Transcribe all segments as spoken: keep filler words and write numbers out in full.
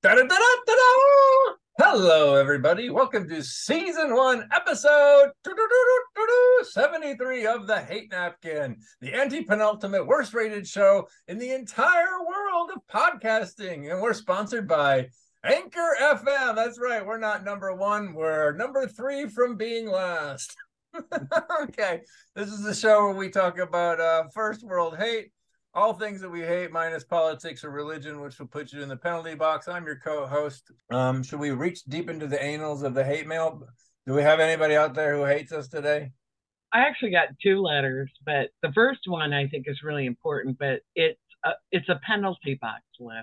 Da-da-da-da-da-da! Hello, everybody. Welcome to season one, episode seventy-three of The Hate Napkin, the anti-penultimate worst rated show in the entire world of podcasting. And we're sponsored by Anchor F M. That's right. We're not number one. We're number three from being last. Okay. This is the show where we talk about uh, first world hate. All things that we hate, minus politics or religion, which will put you in the penalty box. I'm your co-host. Um, should we reach deep into the annals of the hate mail? Do we have anybody out there who hates us today? I actually got two letters, but the first one I think is really important, but it's a, it's a penalty box letter.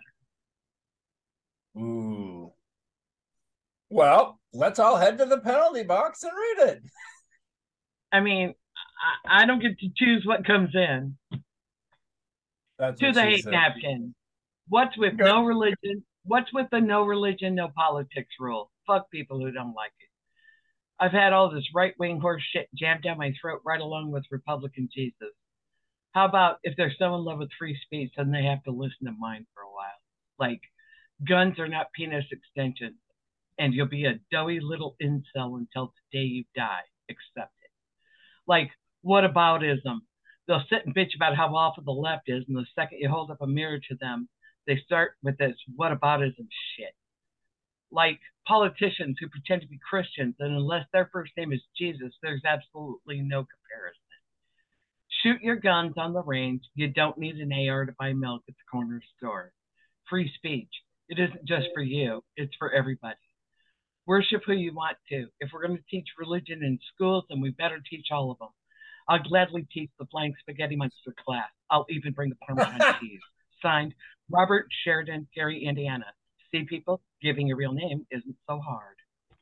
Ooh. Well, let's all head to the penalty box and read it. I mean, I, I don't get to choose what comes in. That's to what the she hate said. napkin. What's with Okay. no religion? What's with the no religion, no politics rule? Fuck people who don't like it. I've had all this right wing horse shit jammed down my throat right along with Republican Jesus. How about if they're so in love with free speech, then they have to listen to mine for a while? Like, guns are not penis extensions, and you'll be a doughy little incel until the day you die. Accept it. Like, whataboutism? They'll sit and bitch about how awful the left is, and the second you hold up a mirror to them, they start with this whataboutism shit. Like politicians who pretend to be Christians, and unless their first name is Jesus, there's absolutely no comparison. Shoot your guns on the range. You don't need an A R to buy milk at the corner store. Free speech. It isn't just for you, it's for everybody. Worship who you want to. If we're going to teach religion in schools, then we better teach all of them. I'll gladly teach the flying spaghetti monster class. I'll even bring the Parmesan cheese. Signed, Robert Sheridan, Gary, Indiana. See, people, giving a real name isn't so hard.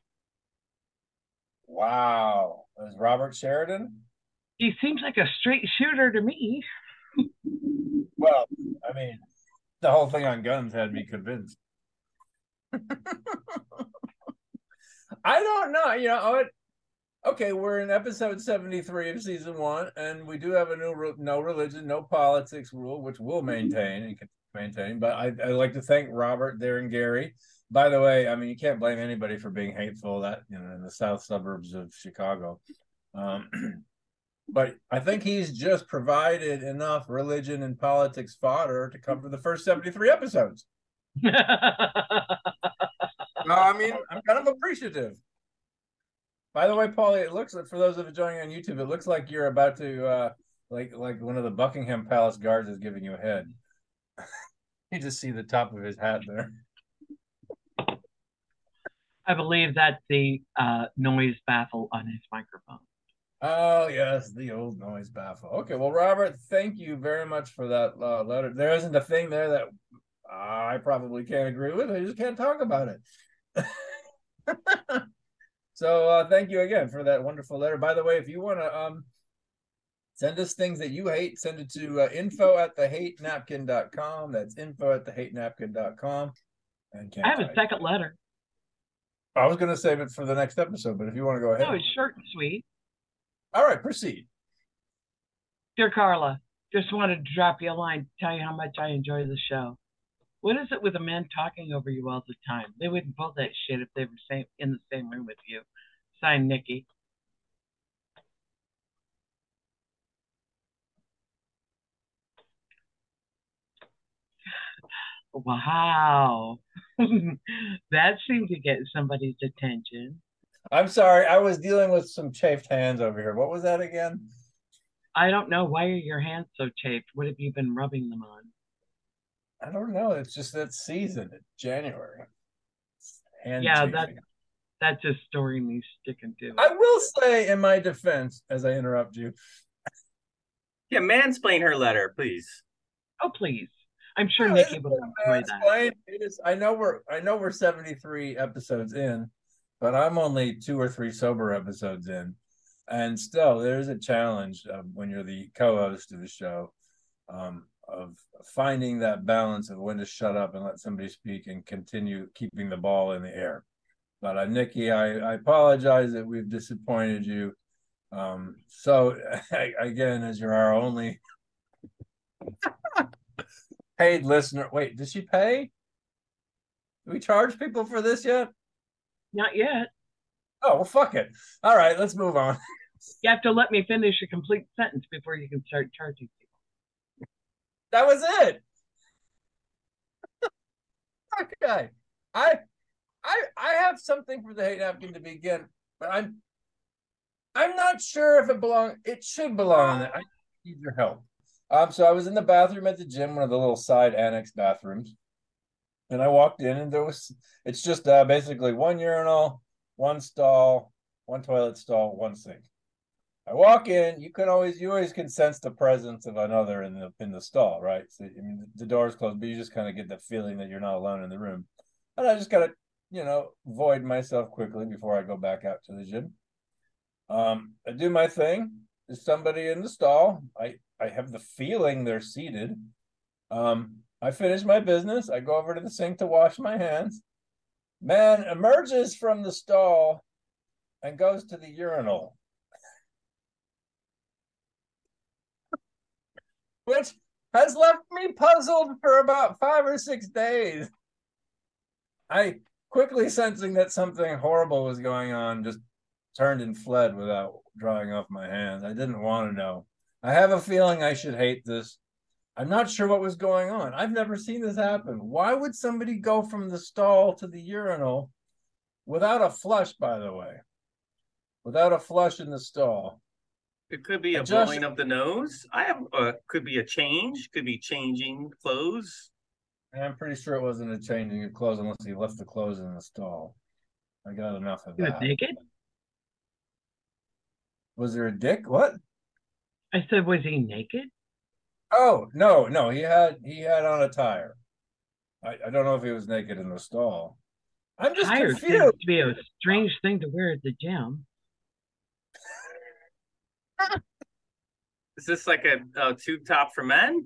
Wow. Is Robert Sheridan? He seems like a straight shooter to me. Well, I mean, the whole thing on guns had me convinced. I don't know. You know, it, okay, we're in episode seventy-three of season one, and we do have a new no religion, no politics rule, which we'll maintain and can maintain. But I, I'd like to thank Robert, Darren, Gary. By the way, I mean, you can't blame anybody for being hateful that, you know, in the south suburbs of Chicago. Um, but I think he's just provided enough religion and politics fodder to cover the first seventy-three episodes. No, I mean, I'm kind of appreciative. By the way, Paulie, it looks like, for those of you joining on YouTube, it looks like you're about to, uh, like, like one of the Buckingham Palace guards is giving you a head. You just see the top of his hat there. I believe that's the uh, noise baffle on his microphone. Oh, yes, the old noise baffle. Okay, well, Robert, thank you very much for that uh, letter. There isn't a thing there that uh, I probably can't agree with. I just can't talk about it. So uh, thank you again for that wonderful letter. By the way, if you want to um, send us things that you hate, send it to uh, info at the hate napkin dot com. That's info at the hate napkin dot com. And I have a second letter. I was going to save it for the next episode, but if you want to go ahead. No, it's short and sweet. All right, proceed. Dear Carla, just wanted to drop you a line to tell you how much I enjoy the show. What is it with the men talking over you all the time? They wouldn't pull that shit if they were same, in the same room with you. Signed, Nikki. Wow. That seemed to get somebody's attention. I'm sorry. I was dealing with some chafed hands over here. What was that again? I don't know. Why are your hands so chafed? What have you been rubbing them on? I don't know. It's just that season. It's January. Hand yeah, that, that's a story me sticking to it. I will say, in my defense, as I interrupt you. Yeah, mansplain her letter, please. Oh, please. I'm sure no, Nikki will enjoy that. It is, I know we're I know we're seventy-three episodes in, but I'm only two or three sober episodes in. And still, there's a challenge uh, when you're the co-host of the show. Um, of finding that balance of when to shut up and let somebody speak and continue keeping the ball in the air. But uh, Nikki, I, I apologize that we've disappointed you. Um, so again, as you're our only paid listener, wait, did she pay? Do we charge people for this yet? Not yet. Oh, well, fuck it. All right, let's move on. You have to let me finish a complete sentence before you can start charging people. That was it. Okay. I I I have something for the hate napkin to begin, but I'm I'm not sure if it belongs. It should belong on there. I need your help. Um, so I was in the bathroom at the gym, one of the little side annex bathrooms, and I walked in, and there was. It's just uh, basically one urinal, one stall, one toilet stall, one sink. I walk in. You can always you always can sense the presence of another in the in the stall, right? So I mean, the door's closed, but you just kind of get the feeling that you're not alone in the room. And I just gotta, you know, void myself quickly before I go back out to the gym. Um, I do my thing. There's somebody in the stall. I I have the feeling they're seated. Um, I finish my business. I go over to the sink to wash my hands. Man emerges from the stall and goes to the urinal, which has left me puzzled for about five or six days. I quickly sensing that something horrible was going on, just turned and fled without drawing off my hands. I didn't want to know. I have a feeling I should hate this. I'm not sure what was going on. I've never seen this happen. Why would somebody go from the stall to the urinal without a flush, by the way? Without a flush in the stall. It could be a Just, blowing of the nose. I have uh, could be a change, could be changing clothes. I'm pretty sure it wasn't a changing of clothes unless he left the clothes in the stall. I got enough of You that. was naked? Was there a dick? What? I said, was he naked? Oh, no, no. He had he had on a tire. I, I don't know if he was naked in the stall. I'm just Tire confused. seems to be a strange thing to wear at the gym. Is this like a, a tube top for men?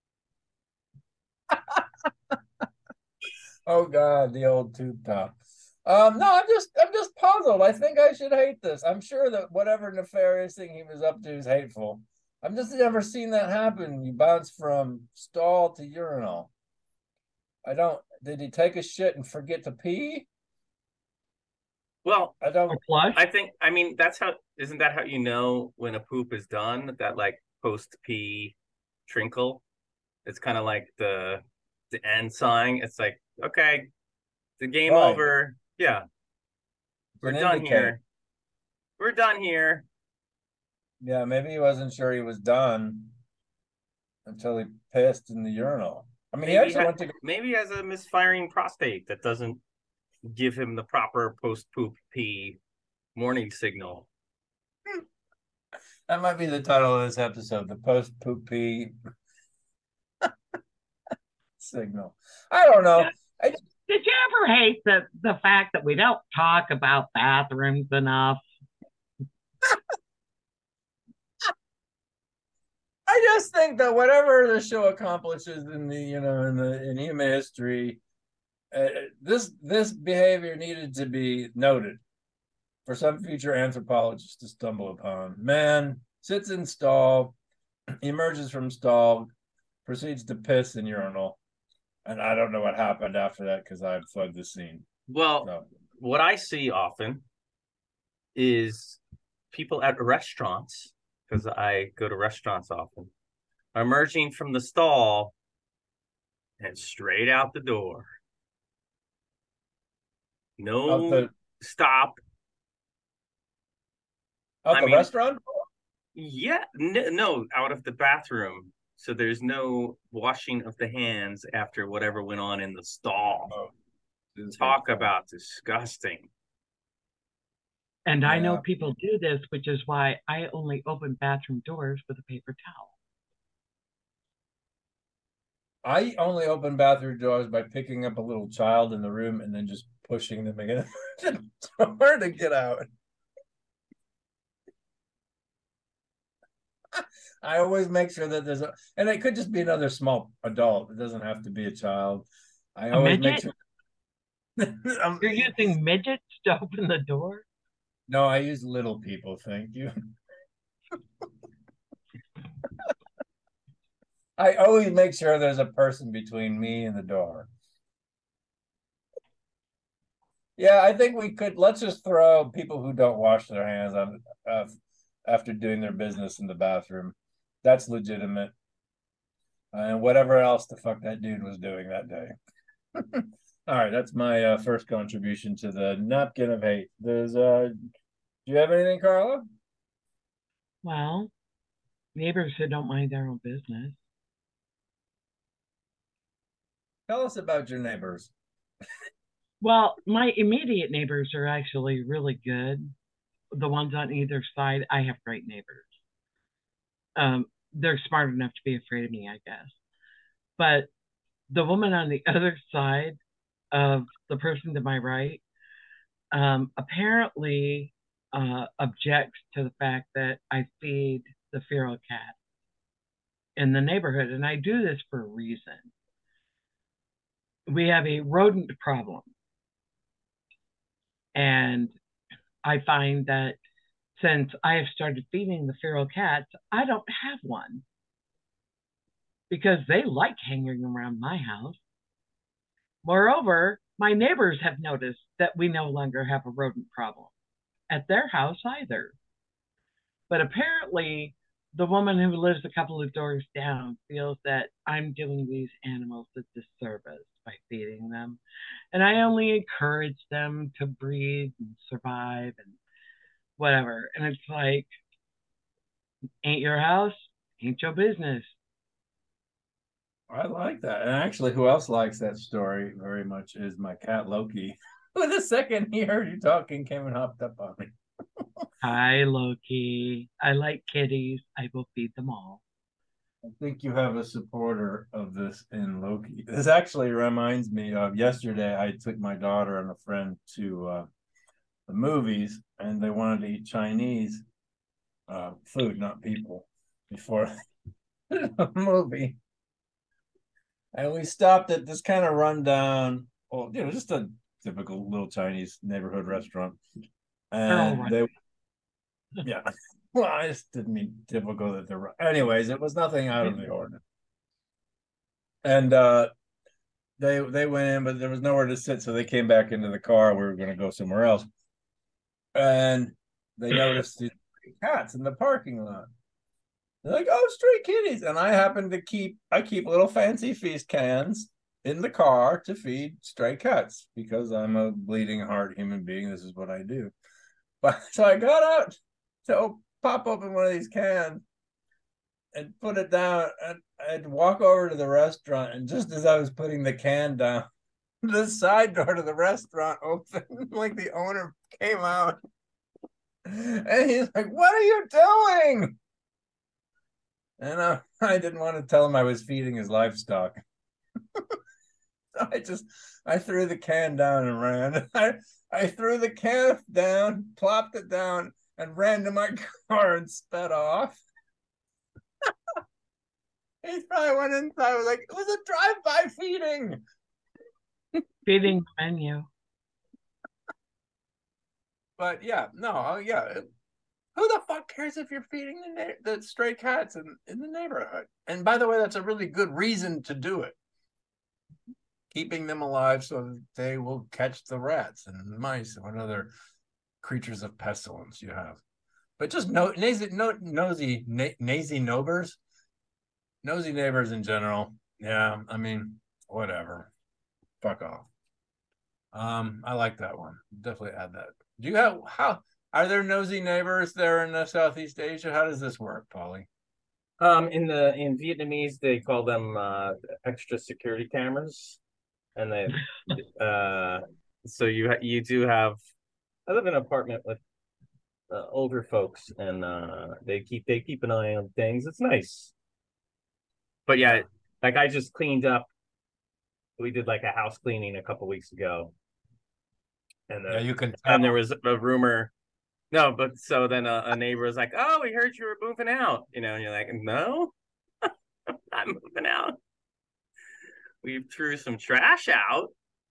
Oh God, the old tube top. Um, no, I'm just I'm just puzzled. I think I should hate this. I'm sure that whatever nefarious thing he was up to is hateful. I've just never seen that happen. You bounce from stall to urinal. I don't. Did he take a shit and forget to pee? Well, I don't. Or flush? I think I mean that's how isn't that how you know when a poop is done? That like post pee trinkle. It's kind of like the the end sign. It's like, okay, the game Right. over. Yeah. We're An done indicator. here. We're done here. Yeah, maybe he wasn't sure he was done until he pissed in the urinal. I mean, he Maybe actually ha- went to. maybe he has a misfiring prostate that doesn't give him the proper post poop pee warning signal. That might be the title of this episode: the post poop pee signal. I don't know. I just, Did you ever hate the, the fact that we don't talk about bathrooms enough? I just think that whatever the show accomplishes in the you know in the in human history, uh, this this behavior needed to be noted for some future anthropologist to stumble upon. Man sits in stall, emerges from stall, proceeds to piss in urinal, and I don't know what happened after that because I fled the scene. Well, So, what I see often is people at restaurants, because I go to restaurants often, are emerging from the stall and straight out the door. No out the stop. out I the mean, restaurant. Yeah, n- no, out of the bathroom. So there's no washing of the hands after whatever went on in the stall. Oh, Talk about disgusting. And I know Yeah. people do this, which is why I only open bathroom doors with a paper towel. I only open bathroom doors by picking up a little child in the room and then just pushing them against the door to get out. I always make sure that there's a, and it could just be another small adult. It doesn't have to be a child. I A always make midget? sure. I'm- You're using midgets to open the door? no, I use little people. Thank you. I always make sure there's a person between me and the door. Yeah, I think we could. Let's just throw people who don't wash their hands on uh, after doing their business in the bathroom. That's legitimate. And whatever else the fuck that dude was doing that day. All right, that's my uh, first contribution to the napkin of hate. There's uh do you have anything, Carla? Well, neighbors who don't mind their own business. Tell us about your neighbors. Well, my immediate neighbors are actually really good. The ones on either side, I have great neighbors. Um, they're smart enough to be afraid of me, I guess. But the woman on the other side of the person to my right, um, apparently uh, objects to the fact that I feed the feral cat in the neighborhood. And I do this for a reason. We have a rodent problem. And I find that since I have started feeding the feral cats, I don't have one because they like hanging around my house. Moreover, my neighbors have noticed that we no longer have a rodent problem at their house either. But apparently, the woman who lives a couple of doors down feels that I'm doing these animals a disservice by feeding them. And I only encourage them to breathe and survive and whatever. And it's like, ain't your house, ain't your business. I like that. And actually, who else likes that story very much is my cat Loki. Who the second he heard you talking came and hopped up on me. Hi, Loki. I like kitties. I will feed them all. I think you have a supporter of this in Loki. This actually reminds me of yesterday. I took my daughter and a friend to uh, the movies, and they wanted to eat Chinese uh, food, not people, before the movie. And we stopped at this kind of rundown, well, you know, just a typical little Chinese neighborhood restaurant. And they, yeah, well, I just didn't mean typical that they're, anyways, it was nothing out of the ordinary. And uh, they they went in, but there was nowhere to sit, so they came back into the car. We were going to go somewhere else, and they noticed the cats in the parking lot. They're like, "Oh, stray kitties!" And I happen to keep I keep little fancy feast cans in the car to feed stray cats because I'm a bleeding heart human being. This is what I do. But so I got out to pop open one of these cans and put it down, and I'd walk over to the restaurant, and just as I was putting the can down, the side door to the restaurant opened, like the owner came out, and he's like, "What are you doing?" And uh, I didn't want to tell him I was feeding his livestock. So I just, I threw the can down and ran. I, I threw the can down, plopped it down, and ran to my car and sped off. He probably went inside. I was like, it was a drive-by feeding. Feeding menu. But yeah, no, oh yeah. Who the fuck cares if you're feeding the the stray cats in, in the neighborhood? And by the way, that's a really good reason to do it. Keeping them alive so that they will catch the rats and mice and what other creatures of pestilence you have. But just no, nosy, no, nosy, nosy neighbors, nosy neighbors in general. Yeah, I mean, whatever. Fuck off. Um, I like that one. Definitely add that. Do you have how? Are there nosy neighbors there in uh, Southeast Asia? How does this work, Polly? Um, in the in Vietnamese, they call them uh, extra security cameras, and they uh, so you you do have. I live in an apartment with uh, older folks, and uh, they keep they keep an eye on things. It's nice, but yeah, like I just cleaned up. We did like a house cleaning a couple weeks ago, and the, yeah, you can. Tell. And there was a rumor. No, but so then a, a neighbor was like, "Oh, we heard you were moving out," you know, and you're like, "No, I'm not moving out. We threw some trash out."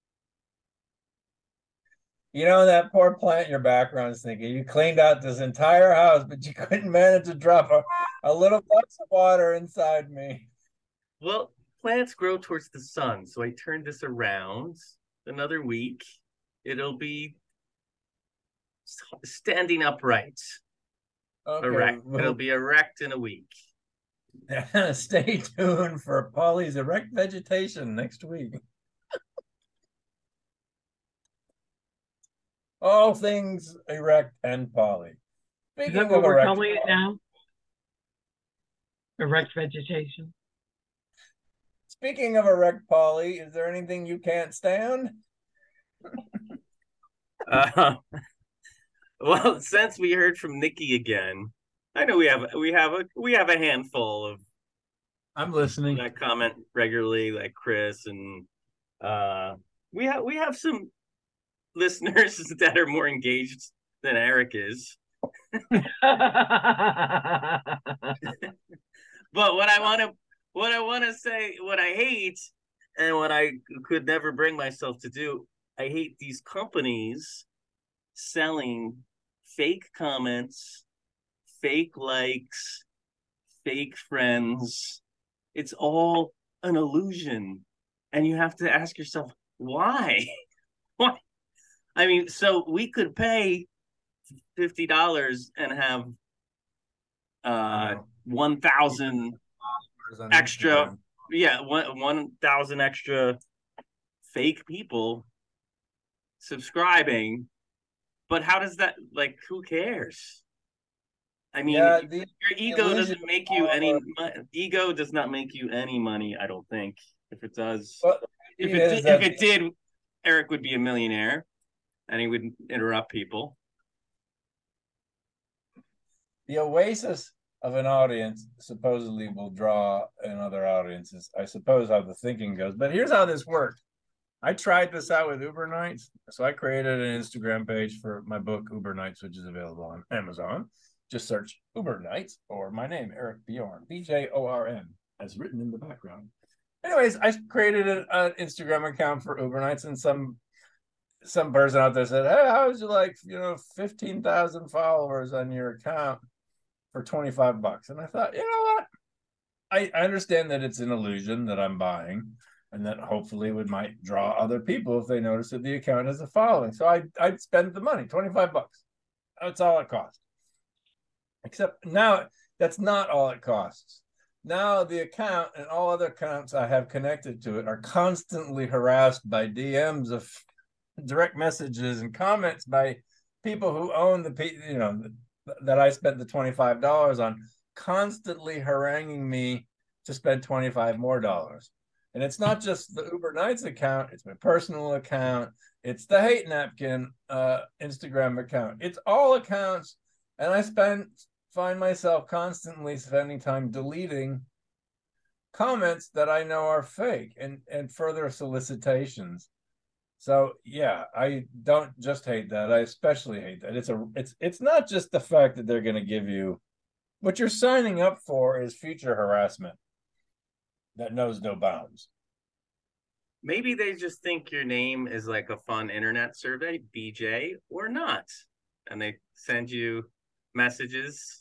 You know, that poor plant in your background is thinking, you cleaned out this entire house, but you couldn't manage to drop a, a little glass of water inside me. Well, plants grow towards the sun, so I turned this around another week, It'll be standing upright. Okay. Erect. Well, It'll be erect in a week. stay tuned for Polly's erect vegetation next week. All things erect and Polly. Is Speaking that what of we're erect, calling it now? Erect vegetation. speaking of erect Polly, is there anything you can't stand? Uh, well, since we heard from Nikki again, I know we have we have a we have a handful of I'm listening. that comment regularly, like Chris, and uh, we have we have some listeners that are more engaged than Eric is. But what I want to what I want to say, what I hate, and what I could never bring myself to do, I hate these companies selling fake comments, fake likes, fake friends. It's all an illusion. And you have to ask yourself, why? Why? I mean, so we could pay fifty dollars and have uh one thousand extra, yeah, one one thousand extra fake people subscribing. But how does that, like, who cares? I mean, yeah, the, your ego doesn't make you any ego does not make you any money, I don't think. If it does, well, if it did, that, if it did, Eric would be a millionaire and he would interrupt people. The oasis of an audience supposedly will draw in other audiences. I suppose how the thinking goes. But here's how this worked. I tried this out with Uber Nights. So I created an Instagram page for my book, Uber Nights, which is available on Amazon. Just search Uber Nights or my name, Eric Bjorn, B J O R N, as written in the background. Anyways, I created an, an Instagram account for Uber Nights, and some some person out there said, hey, how would you like, you know, fifteen thousand followers on your account for twenty-five bucks? And I thought, you know what? I, I understand that it's an illusion that I'm buying, and that hopefully it would might draw other people if they notice that the account has a following. So I, I'd spend the money, twenty-five bucks. That's all it costs. Except now that's not all it costs. Now the account and all other accounts I have connected to it are constantly harassed by D Ms of direct messages and comments by people who own the, you know, that I spent the twenty-five dollars on, constantly haranguing me to spend twenty-five more dollars. And it's not just the Uber Nights account, it's my personal account, it's the Hate Napkin uh, Instagram account. It's all accounts, and I spend find myself constantly spending time deleting comments that I know are fake and, and further solicitations. So yeah, I don't just hate that. I especially hate that. It's a it's it's not just the fact that they're going to give you what you're signing up for is future harassment that knows no bounds. Maybe they just think your name is like a fun internet survey, B J, or not. And they send you messages.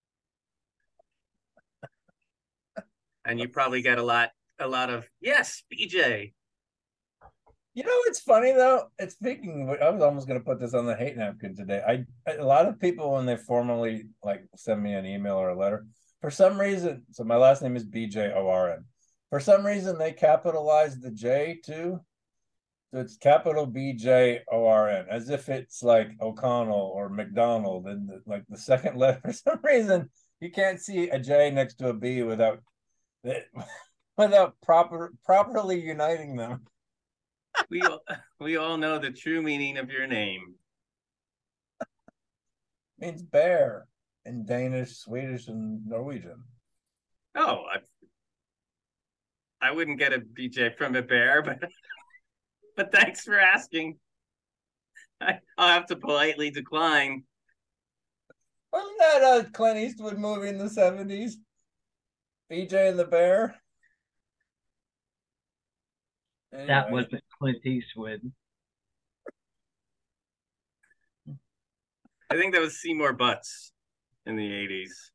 And you probably get a lot a lot of, yes, B J. You know, it's funny though. It's speaking. I was almost going to put this on the Hate Napkin today. I a lot of people, when they formally like send me an email or a letter, for some reason. So my last name is B J O R N. For some reason, they capitalize the J too. So it's capital B J O R N, as if it's like O'Connell or McDonald, and the, like the second letter. For some reason, you can't see a J next to a B without without proper properly uniting them. We all, we all know the true meaning of your name. It means bear in Danish, Swedish, and Norwegian. Oh, I, I wouldn't get a B J from a bear, but but thanks for asking. I, I'll have to politely decline. Wasn't that a Clint Eastwood movie in the seventies? B J and the Bear? Anyway. That wasn't Clint Eastwood. I think that was Seymour Butts in the eighties.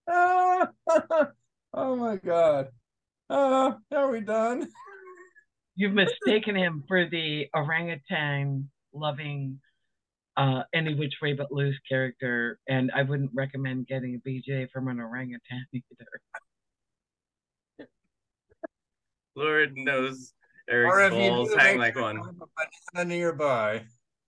Ah, oh my God. Uh, are we done? You've mistaken him for the orangutan loving uh, any which way but loose character, and I wouldn't recommend getting a B J from an orangutan either. Lord knows Or Eric's if you balls do, hang make like one. a banana nearby.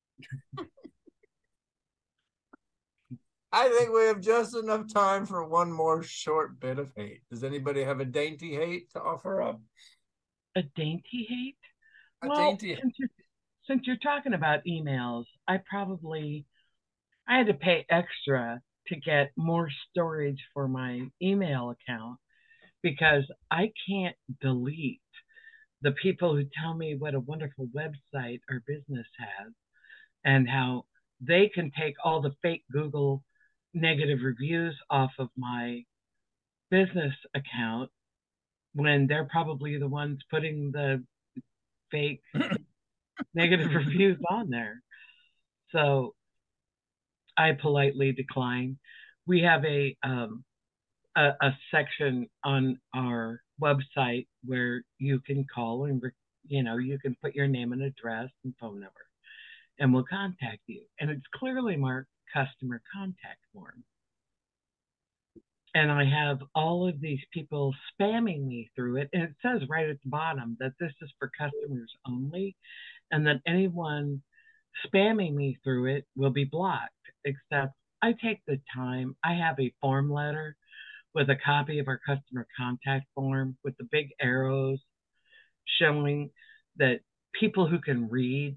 I think we have just enough time for one more short bit of hate. Does anybody have a dainty hate to offer up? A dainty hate? A Well, dainty. since you're, since you're talking about emails, I probably I had to pay extra to get more storage for my email account because I can't delete the people who tell me what a wonderful website our business has and how they can take all the fake Google negative reviews off of my business account when they're probably the ones putting the fake negative reviews on there. So I politely decline. We have a um, a, a section on our website where you can call and you know you can put your name and address and phone number, and we'll contact you. And it's clearly marked customer contact form. And I have all of these people spamming me through it, and it says right at the bottom that this is for customers only, and that anyone spamming me through it will be blocked. Except I take the time. I have a form letter with a copy of our customer contact form with the big arrows showing that people who can read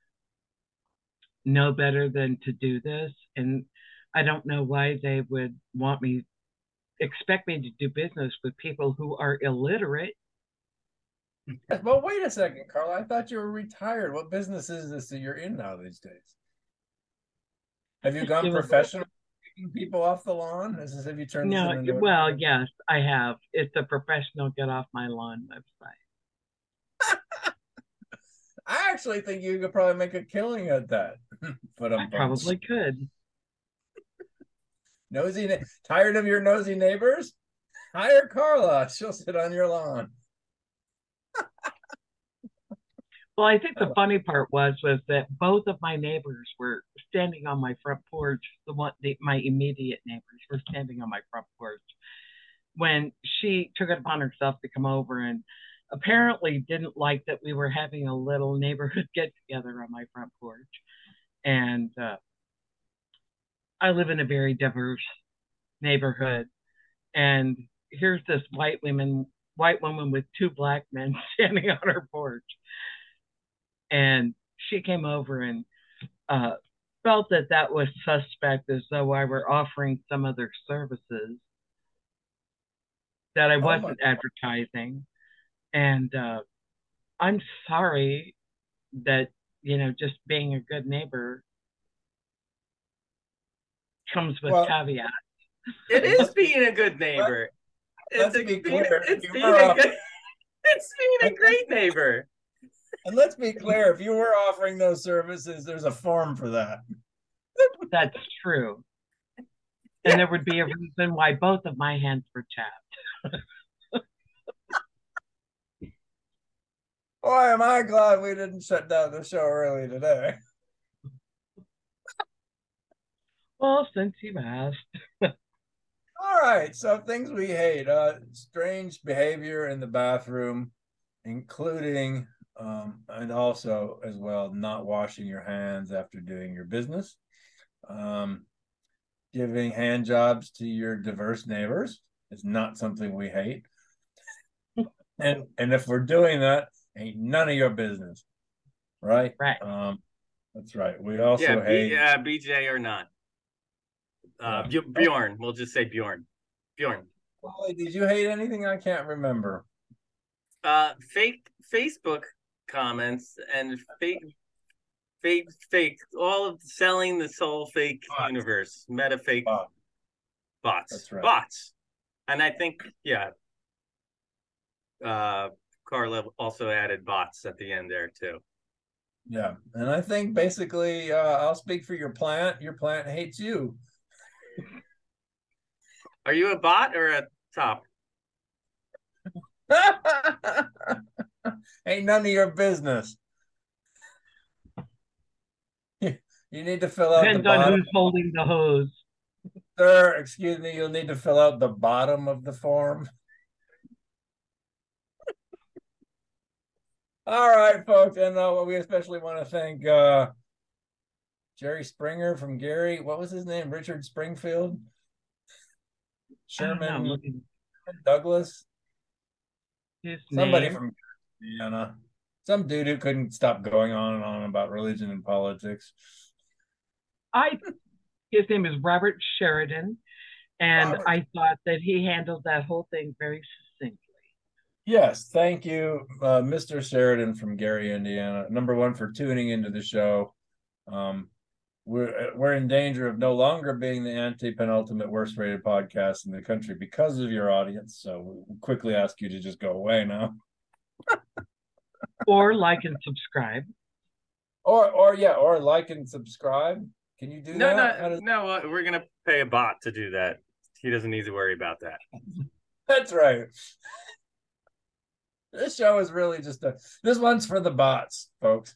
know better than to do this. And I don't know why they would want me, expect me to do business with people who are illiterate. Well, wait a second, Carla. I thought you were retired. What business is this that you're in now these days? Have you gone professional, picking people off the lawn? Is this, have you turned No, this into well, a- yes, I have. It's a professional get off my lawn website. I actually think you could probably make a killing at that. But I probably could. Nosy, tired of your nosy neighbors? Hire Carla. She'll sit on your lawn. Well, I think the funny part was was that both of my neighbors were standing on my front porch. The one, the, my immediate neighbors were standing on my front porch when she took it upon herself to come over, and apparently didn't like that we were having a little neighborhood get together on my front porch. And uh, I live in a very diverse neighborhood, and here's this white woman, white woman with two black men standing on her porch. And she came over and uh, felt that that was suspect, as though I were offering some other services that I wasn't oh advertising. And uh, I'm sorry that, you know, just being a good neighbor comes with well, caveats. It is being a good neighbor. Let's, it's let's a, be clear. It's being a, good, it's being a great neighbor. And let's be clear, if you were offering those services, there's a form for that. That's true. And yeah. There would be a reason why both of my hands were chapped. Boy, am I glad we didn't shut down the show early today. Well, since you've asked. All right, so things we hate. Uh, strange behavior in the bathroom, including... Um, and also, as well, not washing your hands after doing your business. Um, giving hand jobs to your diverse neighbors is not something we hate. and and if we're doing that, ain't none of your business, right? Right. Um, that's right. We also yeah, hate B, uh, B J or not. Uh, yeah. Bjorn. We'll just say Bjorn. Bjorn. Wally, did you hate anything? I can't remember. Uh, fake Facebook comments and fake, fake, fake, all of selling this whole fake bots. Universe, meta fake bots. bots. That's right. Bots. And I think, yeah, uh, Carla also added bots at the end there too. Yeah. And I think basically, uh, I'll speak for your plant. Your plant hates you. Are you a bot or a top? Ain't none of your business. You need to fill out Depends the on bottom. who's holding the hose. Sir, excuse me, you'll need to fill out the bottom of the form. All right, folks, and uh, we especially want to thank uh, Jerry Springer from Gary. What was his name? Richard Springfield? Sherman Know, Douglas? his Somebody name. from Indiana. Some dude who couldn't stop going on and on about religion and politics. I his name is Robert Sheridan, and Robert. I thought that he handled that whole thing very succinctly. Yes, thank you, uh, Mister Sheridan from Gary, Indiana. Number one, for tuning into the show. Um, we're we're in danger of no longer being the anti-penultimate worst rated podcast in the country because of your audience. So we quickly ask you to just go away now. Or like and subscribe. Or or yeah, or like and subscribe. Can you do No, that? no, does... no. Uh, we're gonna pay a bot to do that. He doesn't need to worry about that. That's right. This show is really just a. This one's for the bots, folks.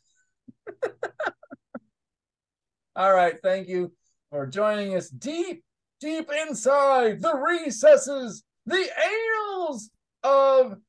All right, thank you for joining us deep, deep inside the recesses, the annals of